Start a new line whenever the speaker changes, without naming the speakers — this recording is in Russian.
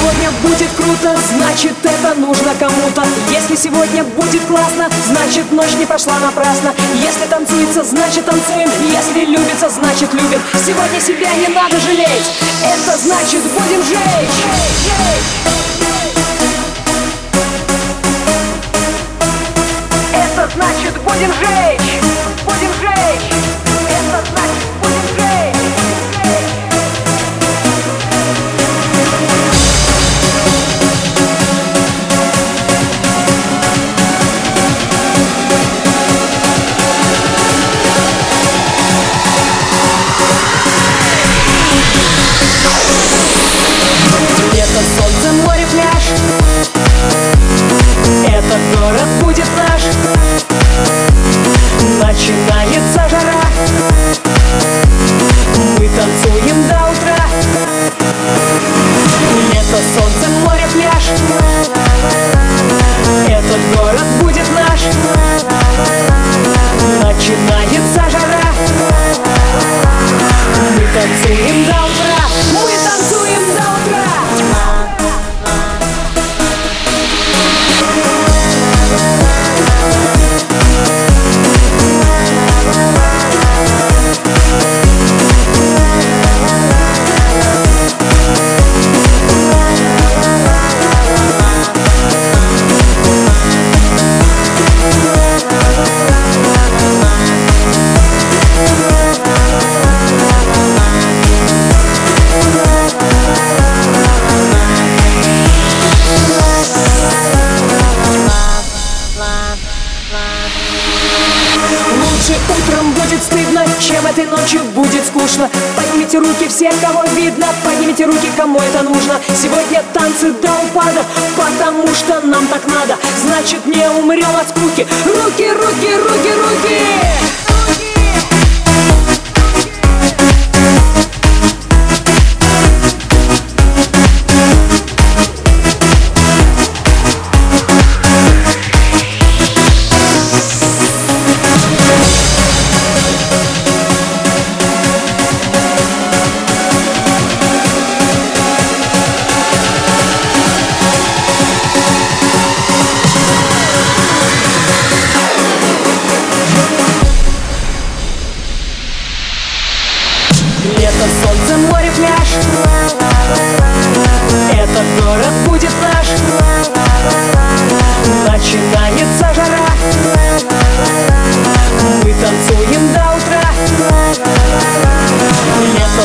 сегодня будет круто, значит это нужно кому-то. Если сегодня будет классно, значит ночь не прошла напрасно. Если танцуется, значит танцуем. Если любится, значит любим. Сегодня себя не надо жалеть, это значит будем жечь. Это значит будем жечь. Будем жечь. Это значит будем жечь. Лето, солнце, море, пляж. Этот город будет наш. Начинается жара. Мы танцуем до утра. Лето, солнце, море, пляж. Этот город будет наш. Начинается жара. Мы танцуем до утра. Мы танцуем до утра. Утром будет стыдно, чем этой ночью будет скучно. Поднимите руки все, кого видно, поднимите руки, кому это нужно. Сегодня танцы до упада, потому что нам так надо. Значит не умрем от скуки. Руки, руки, руки, руки. Лето, солнце, море, пляж. Этот город будет наш. Начинается жара. Мы танцуем до утра. Лето,